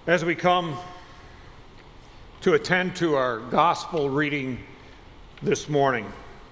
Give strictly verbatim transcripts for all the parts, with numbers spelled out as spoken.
As we come to attend to our gospel reading this morning,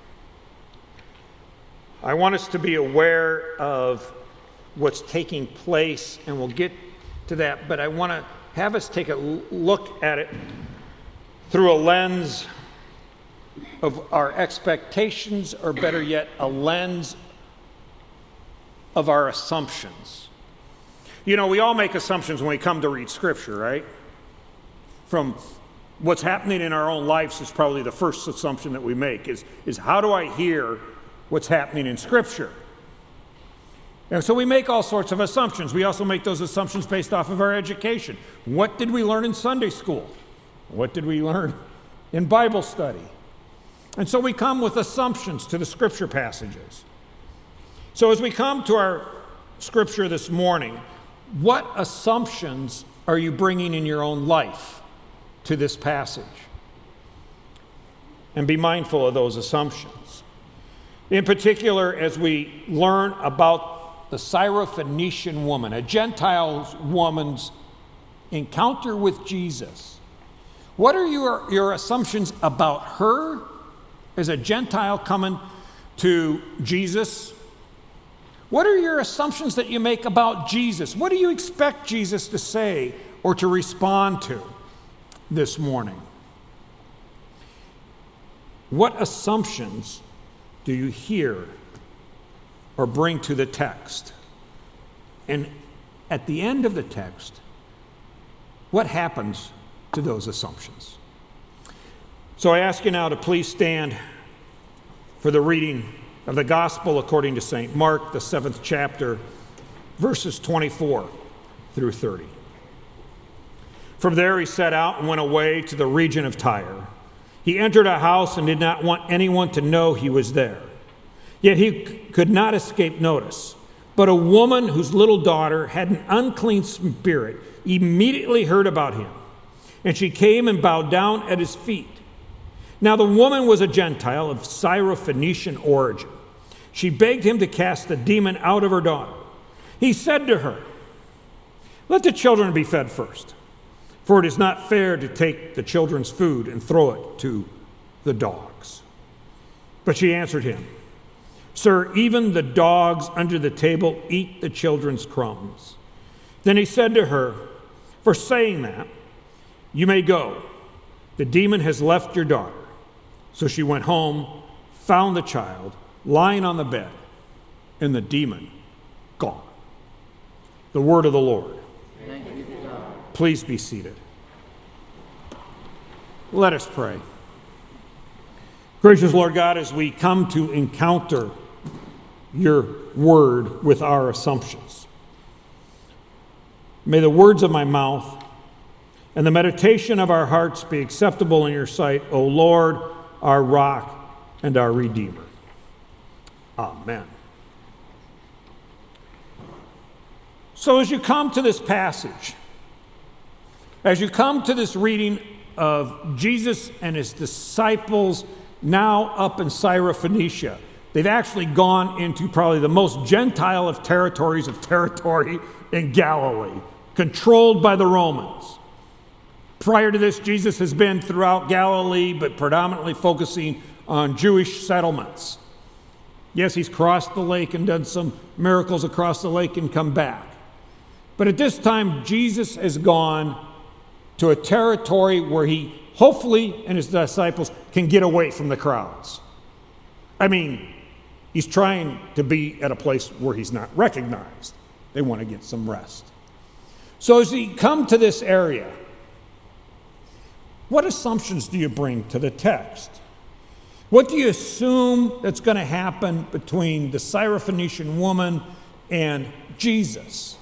I want us to be aware of what's taking place, and we'll get to that, but I want to have us take a look at it through a lens of our expectations, or better yet, a lens of our assumptions. You know, we all make assumptions when we come to read Scripture, right? From what's happening in our own lives is probably the first assumption that we make, is, is how do I hear what's happening in Scripture? And so we make all sorts of assumptions. We also make those assumptions based off of our education. What did we learn in Sunday school? What did we learn in Bible study? And so we come with assumptions to the Scripture passages. So as we come to our Scripture this morning, what assumptions are you bringing in your own life to this passage? And be mindful of those assumptions. In particular, as we learn about the Syrophoenician woman, a Gentile woman's encounter with Jesus, what are your, your assumptions about her as a Gentile coming to Jesus? What are your assumptions that you make about Jesus? What do you expect Jesus to say or to respond to this morning? What assumptions do you hear or bring to the text? And at the end of the text, what happens to those assumptions? So I ask you now to please stand for the reading of the Gospel according to Saint Mark, the seventh chapter, verses twenty-four through thirty. From there he set out and went away to the region of Tyre. He entered a house and did not want anyone to know he was there. Yet he c- could not escape notice. But a woman whose little daughter had an unclean spirit immediately heard about him, and she came and bowed down at his feet. Now the woman was a Gentile of Syrophoenician origin. She begged him to cast the demon out of her daughter. He said to her, "Let the children be fed first, for it is not fair to take the children's food and throw it to the dogs." But she answered him, "Sir, even the dogs under the table eat the children's crumbs." Then he said to her, "For saying that, you may go. The demon has left your daughter." So she went home, found the child lying on the bed, and the demon gone. The word of the Lord. Thank you, God. Please be seated. Let us pray. Gracious Lord God, as we come to encounter your word with our assumptions, may the words of my mouth and the meditation of our hearts be acceptable in your sight, O Lord, our rock and our Redeemer. Amen. So as you come to this passage, as you come to this reading of Jesus and his disciples now up in Syrophoenicia, they've actually gone into probably the most Gentile of territories of territory in Galilee, controlled by the Romans. Prior to this, Jesus has been throughout Galilee, but predominantly focusing on Jewish settlements. Yes, he's crossed the lake and done some miracles across the lake and come back. But at this time, Jesus has gone to a territory where he, hopefully, and his disciples can get away from the crowds. I mean, he's trying to be at a place where he's not recognized. They want to get some rest. So as he come to this area, what assumptions do you bring to the text? What do you assume that's going to happen between the Syrophoenician woman and Jesus?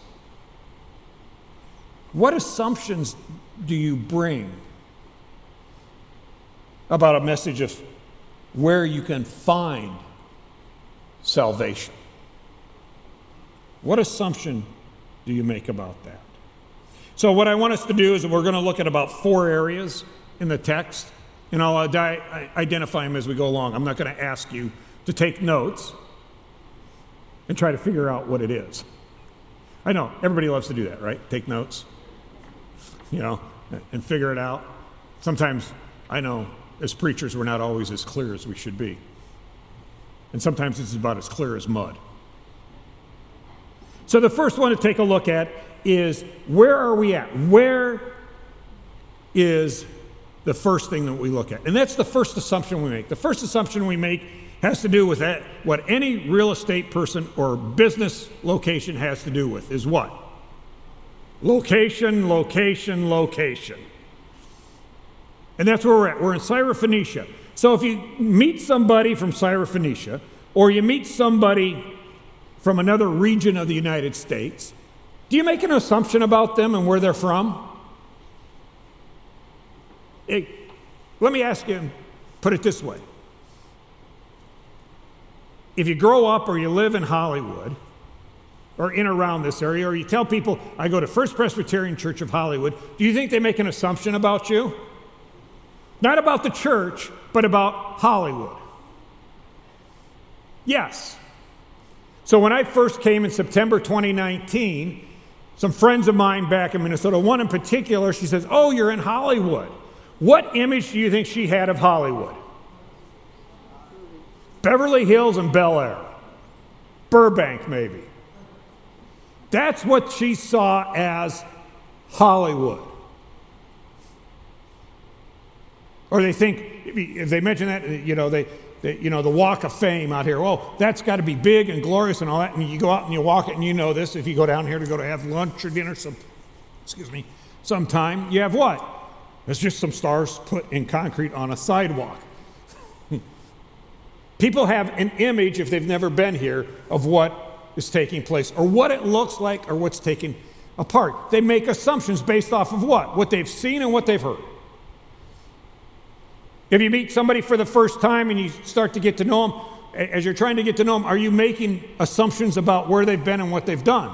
What assumptions do you bring about a message of where you can find salvation? What assumption do you make about that? So what I want us to do is we're going to look at about four areas in the text, and I'll identify them as we go along. I'm not going to ask you to take notes and try to figure out what it is. I know, everybody loves to do that, right? Take notes. you know, and figure it out. Sometimes, I know, as preachers, we're not always as clear as we should be. And sometimes it's about as clear as mud. So the first one to take a look at is, where are we at? Where is the first thing that we look at? And that's the first assumption we make. The first assumption we make has to do with that, what any real estate person or business location has to do with is what? Location, location, location. And that's where we're at. We're in Syrophoenicia. So if you meet somebody from Syrophoenicia, or you meet somebody from another region of the United States, do you make an assumption about them and where they're from? Hey, let me ask you, put it this way. If you grow up or you live in Hollywood, or in around this area, or you tell people, I go to First Presbyterian Church of Hollywood, do you think they make an assumption about you? Not about the church, but about Hollywood. Yes. So when I first came in September twenty nineteen, some friends of mine back in Minnesota, one in particular, she says, oh, you're in Hollywood. What image do you think she had of Hollywood? Beverly Hills and Bel Air. Burbank, maybe. That's what she saw as Hollywood. Or they think, if they mention that, you know, they, they, you know, the Walk of Fame out here, oh, that's got to be big and glorious and all that, and you go out and you walk it, and you know this, if you go down here to go to have lunch or dinner, some, excuse me, sometime, you have what? It's just some stars put in concrete on a sidewalk. People have an image, if they've never been here, of what is taking place, or what it looks like, or what's taking apart. They make assumptions based off of what? What they've seen and what they've heard. If you meet somebody for the first time and you start to get to know them, as you're trying to get to know them, are you making assumptions about where they've been and what they've done?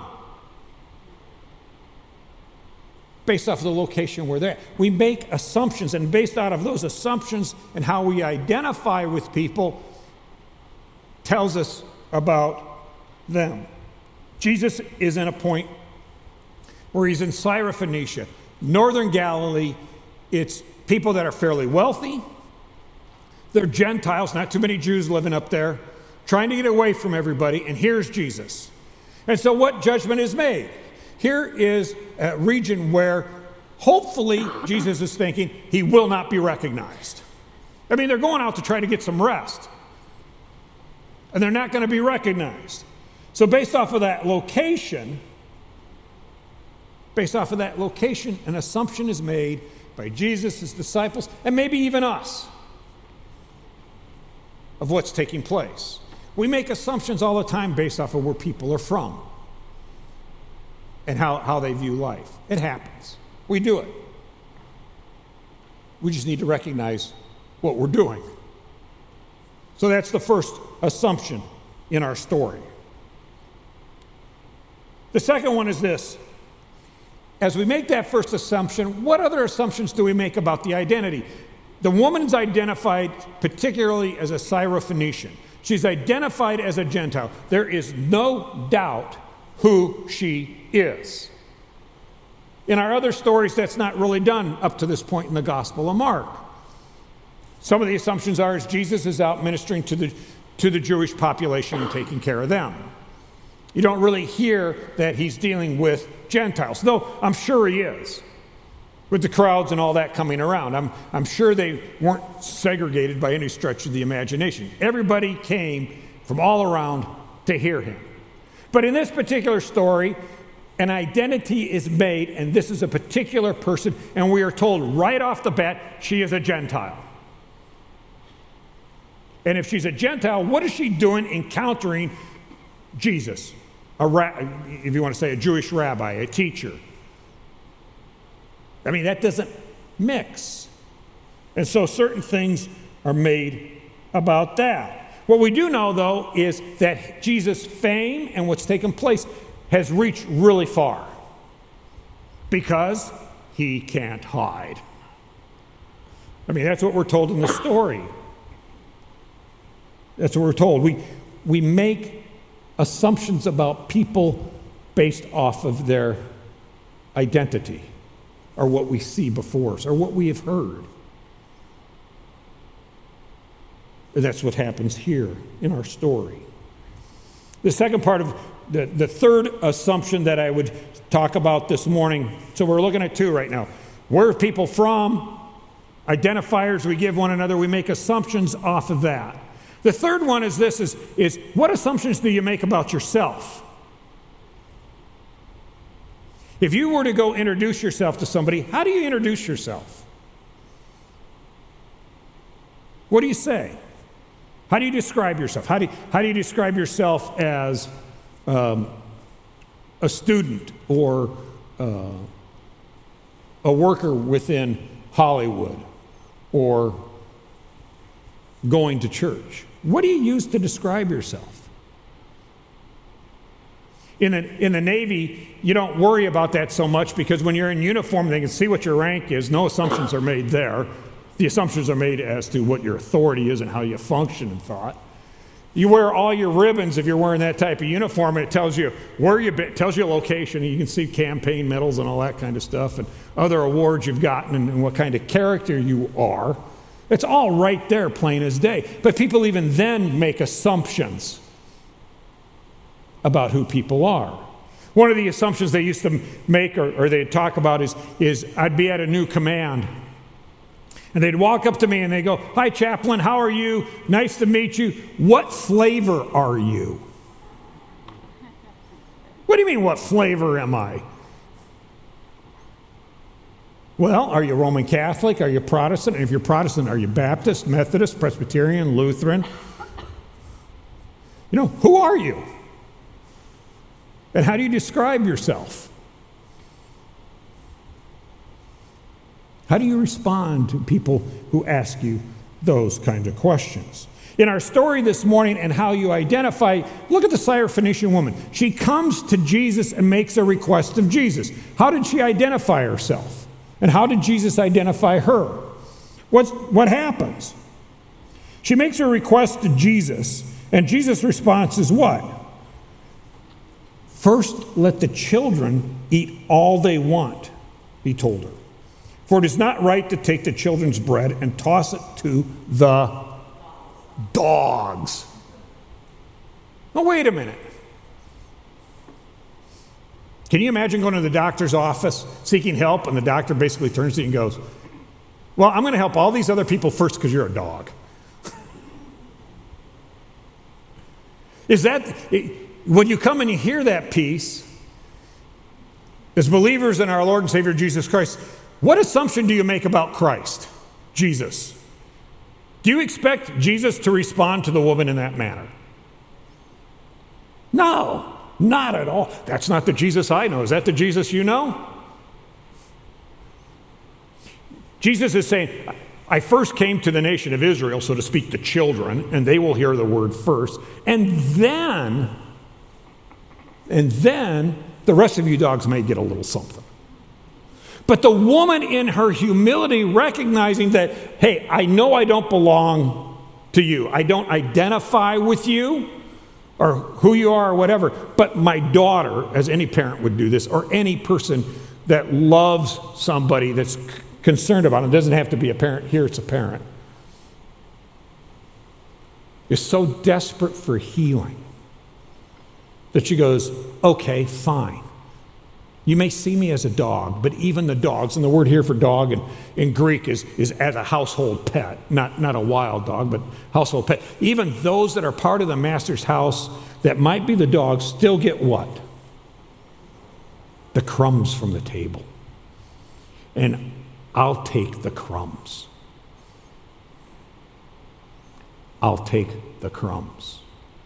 Based off of the location where they're at. We make assumptions, and based out of those assumptions and how we identify with people tells us about them. Jesus is in a point where he's in Syrophoenicia, northern Galilee. It's people that are fairly wealthy. They're Gentiles, not too many Jews living up there, trying to get away from everybody, and here's Jesus. And so what judgment is made? Here is a region where hopefully Jesus is thinking he will not be recognized. I mean, they're going out to try to get some rest, and they're not going to be recognized. So based off of that location, based off of that location, an assumption is made by Jesus, his disciples, and maybe even us, of what's taking place. We make assumptions all the time based off of where people are from and how, how they view life. It happens. We do it. We just need to recognize what we're doing. So that's the first assumption in our story. The second one is this. As we make that first assumption, what other assumptions do we make about the identity? The woman's identified particularly as a Syrophoenician. She's identified as a Gentile. There is no doubt who she is. In our other stories, that's not really done up to this point in the Gospel of Mark. Some of the assumptions are as Jesus is out ministering to the, to the Jewish population and taking care of them. You don't really hear that he's dealing with Gentiles, though I'm sure he is, with the crowds and all that coming around. I'm, I'm sure they weren't segregated by any stretch of the imagination. Everybody came from all around to hear him. But in this particular story, an identity is made, and this is a particular person, and we are told right off the bat, she is a Gentile. And if she's a Gentile, what is she doing encountering Jesus? A ra- if you want to say a Jewish rabbi, a teacher. I mean, that doesn't mix. And so certain things are made about that. What we do know, though, is that Jesus' fame and what's taken place has reached really far because he can't hide. I mean, that's what we're told in the story. That's what we're told. We, we make assumptions about people based off of their identity. are what we see before us, or what we have heard. And that's what happens here in our story. The second part of the, the third assumption that I would talk about this morning, so we're looking at two right now. Where are people from? Identifiers we give one another, we make assumptions off of that. The third one is this, is, is what assumptions do you make about yourself? If you were to go introduce yourself to somebody, how do you introduce yourself? What do you say? How do you describe yourself? How do you, how do you describe yourself as um, a student or uh, a worker within Hollywood or going to church? What do you use to describe yourself? In the, in the Navy, you don't worry about that so much because when you're in uniform, they can see what your rank is. No assumptions are made there. The assumptions are made as to what your authority is and how you function in thought. You wear all your ribbons if you're wearing that type of uniform, and it tells you where you've been, tells you a location. You can see campaign medals and all that kind of stuff and other awards you've gotten and, and what kind of character you are. It's all right there, plain as day. But people even then make assumptions about who people are. One of the assumptions they used to make or, or they'd talk about is, is I'd be at a new command. And they'd walk up to me and they'd go, "Hi, Chaplain, how are you? Nice to meet you. What flavor are you?" What do you mean, what flavor am I? Well, are you Roman Catholic? Are you Protestant? And if you're Protestant, are you Baptist, Methodist, Presbyterian, Lutheran? You know, who are you? And how do you describe yourself? How do you respond to people who ask you those kinds of questions? In our story this morning and how you identify, look at the Syrophoenician woman. She comes to Jesus and makes a request of Jesus. How did she identify herself? And how did Jesus identify her? What's, what happens? She makes her request to Jesus, and Jesus' response is what? First, let the children eat all they want, he told her. For it is not right to take the children's bread and toss it to the dogs. Now, wait a minute. Can you imagine going to the doctor's office seeking help, and the doctor basically turns to you and goes, "Well, I'm going to help all these other people first because you're a dog." Is that, when you come and you hear that piece, as believers in our Lord and Savior Jesus Christ, what assumption do you make about Christ, Jesus? Do you expect Jesus to respond to the woman in that manner? No, not at all. That's not the Jesus I know. Is that the Jesus you know? Jesus is saying, I first came to the nation of Israel, so to speak, the children, and they will hear the word first. And then, and then the rest of you dogs may get a little something. But the woman in her humility recognizing that, hey, I know I don't belong to you. I don't identify with you or who you are or whatever. But my daughter, as any parent would do this, or any person that loves somebody that's c- concerned about it, doesn't have to be a parent. Here it's a parent. Is so desperate for healing that she goes, okay, fine. You may see me as a dog, but even the dogs, and the word here for dog in, in Greek is, is as a household pet, not, not a wild dog, but household pet. Even those that are part of the master's house that might be the dogs still get what? The crumbs from the table. And I'll take the crumbs. I'll take the crumbs.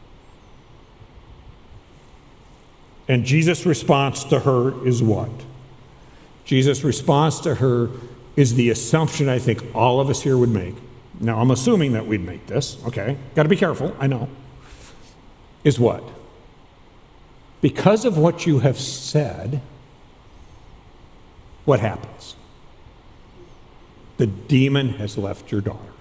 And Jesus' response to her is what? Jesus' response to her is the assumption I think all of us here would make. Now, I'm assuming that we'd make this, okay? Got to be careful, I know. Is what? Because of what you have said, what happens? The demon has left your daughter.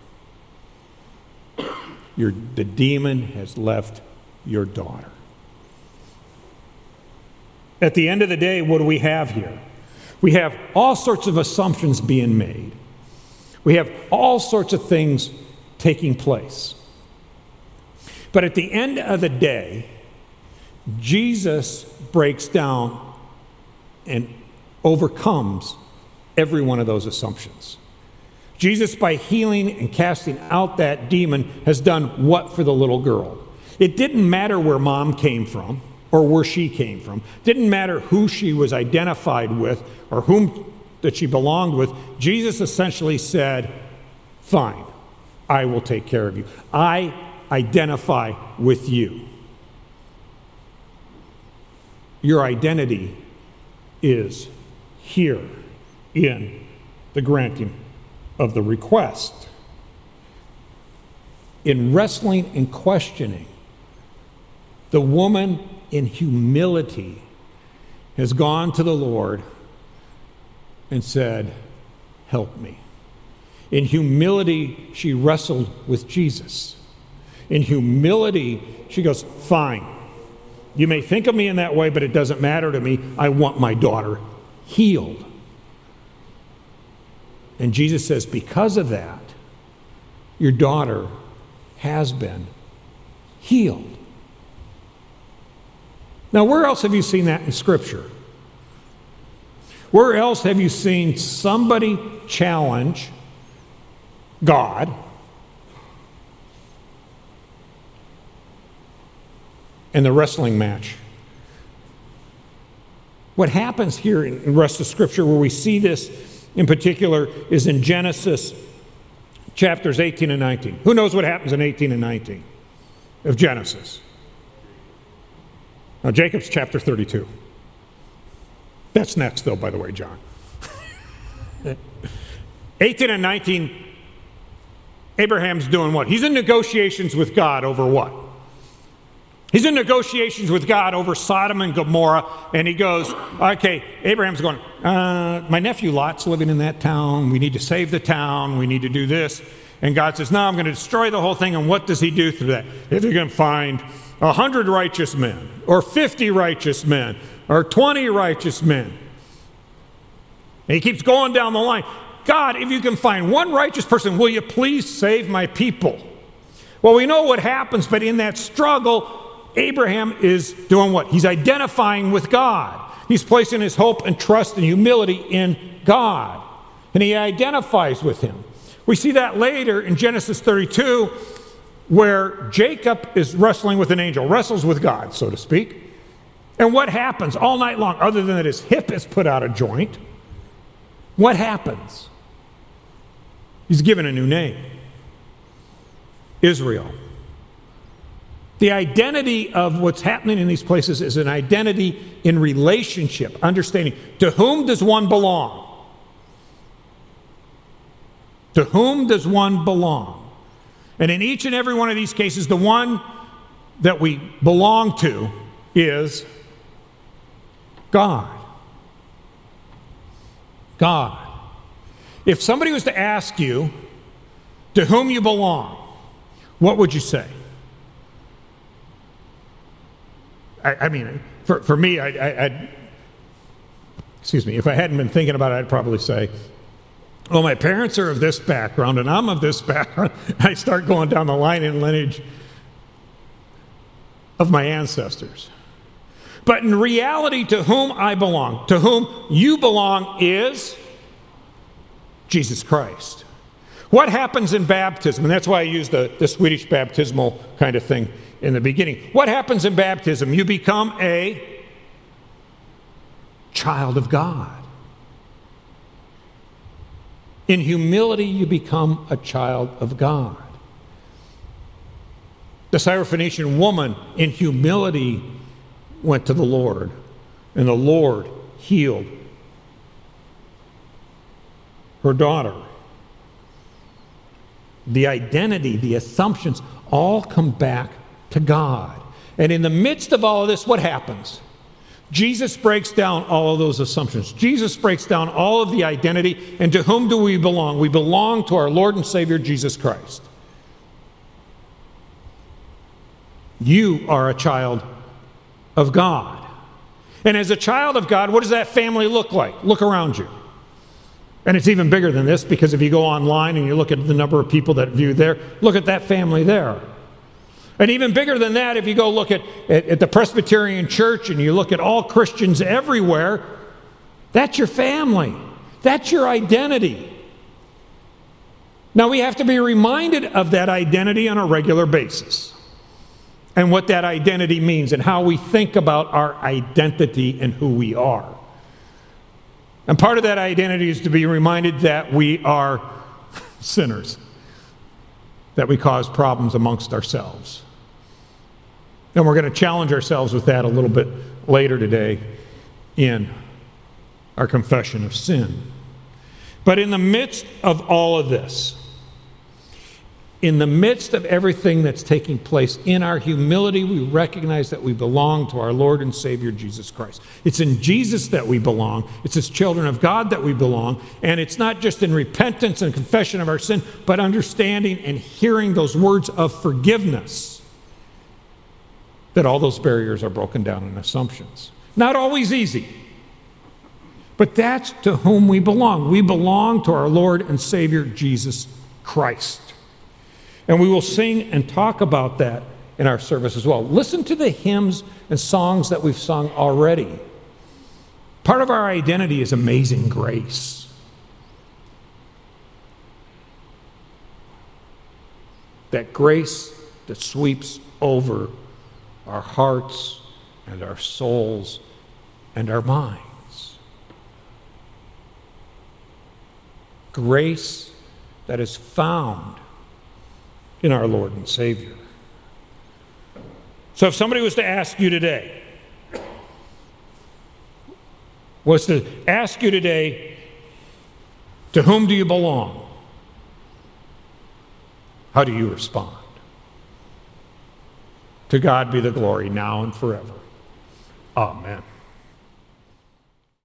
Your, the demon has left your daughter. At the end of the day, what do we have here? We have all sorts of assumptions being made. We have all sorts of things taking place. But at the end of the day, Jesus breaks down and overcomes every one of those assumptions. Jesus, by healing and casting out that demon, has done what for the little girl? It didn't matter where mom came from or where she came from. It didn't matter who she was identified with or whom that she belonged with. Jesus essentially said, fine, I will take care of you. I identify with you. Your identity is here in the granting of the request. In wrestling and questioning, the woman in humility has gone to the Lord and said, help me. In humility, she wrestled with Jesus. In humility, she goes, fine. You may think of me in that way, but it doesn't matter to me. I want my daughter healed. And Jesus says, because of that, your daughter has been healed. Now, where else have you seen that in Scripture? Where else have you seen somebody challenge God in the wrestling match? What happens here in the rest of Scripture where we see this in particular is in Genesis chapters eighteen and nineteen. Who knows what happens in eighteen and nineteen of Genesis? Now, Jacob's chapter thirty-two. That's next, though, by the way, John. eighteen and nineteen, Abraham's doing what? He's in negotiations with God over what? He's in negotiations with God over Sodom and Gomorrah, and he goes, okay, Abraham's going, uh, my nephew Lot's living in that town. We need to save the town. We need to do this. And God says, no, I'm going to destroy the whole thing. And what does he do through that? If you're going to find a hundred righteous men, or fifty righteous men, or twenty righteous men. And he keeps going down the line. God, if you can find one righteous person, will you please save my people? Well, we know what happens, but in that struggle, Abraham is doing what? He's identifying with God. He's placing his hope and trust and humility in God. And he identifies with him. We see that later in Genesis thirty-two, where Jacob is wrestling with an angel, wrestles with God, so to speak. And what happens all night long, other than that his hip is put out of joint? What happens? He's given a new name. Israel. The identity of what's happening in these places is an identity in relationship, understanding. To whom does one belong? To whom does one belong? And in each and every one of these cases, the one that we belong to is God. God. If somebody was to ask you to whom you belong, what would you say? I, I mean, for, for me, I, I, I'd, excuse me, if I hadn't been thinking about it, I'd probably say, well, my parents are of this background, and I'm of this background. I start going down the line in lineage of my ancestors. But in reality, to whom I belong, to whom you belong is Jesus Christ. What happens in baptism? And that's why I use the, the Swedish baptismal kind of thing in the beginning. What happens in baptism? You become a child of God. In humility, you become a child of God. The Syrophoenician woman, in humility, went to the Lord, and the Lord healed her daughter. The identity, the assumptions, all come back to God. And in the midst of all of this, what happens? Jesus breaks down all of those assumptions. Jesus breaks down all of the identity. And to whom do we belong? We belong to our Lord and Savior, Jesus Christ. You are a child of God. And as a child of God, what does that family look like? Look around you. And it's even bigger than this, because if you go online and you look at the number of people that view there, look at that family there. And even bigger than that, if you go look at, at, at the Presbyterian Church and you look at all Christians everywhere, that's your family. That's your identity. Now, we have to be reminded of that identity on a regular basis, and what that identity means, and how we think about our identity and who we are. And part of that identity is to be reminded that we are sinners, that we cause problems amongst ourselves. And we're going to challenge ourselves with that a little bit later today in our confession of sin. But in the midst of all of this, in the midst of everything that's taking place, in our humility, we recognize that we belong to our Lord and Savior, Jesus Christ. It's in Jesus that we belong. It's as children of God that we belong. And it's not just in repentance and confession of our sin, but understanding and hearing those words of forgiveness, that all those barriers are broken down in assumptions. Not always easy, but that's to whom we belong. We belong to our Lord and Savior, Jesus Christ. And we will sing and talk about that in our service as well. Listen to the hymns and songs that we've sung already. Part of our identity is amazing grace. That grace that sweeps over our hearts and our souls and our minds. Grace that is found in our Lord and Savior. So if somebody was to ask you today, was to ask you today, to whom do you belong? How do you respond? To God be the glory now and forever. Amen.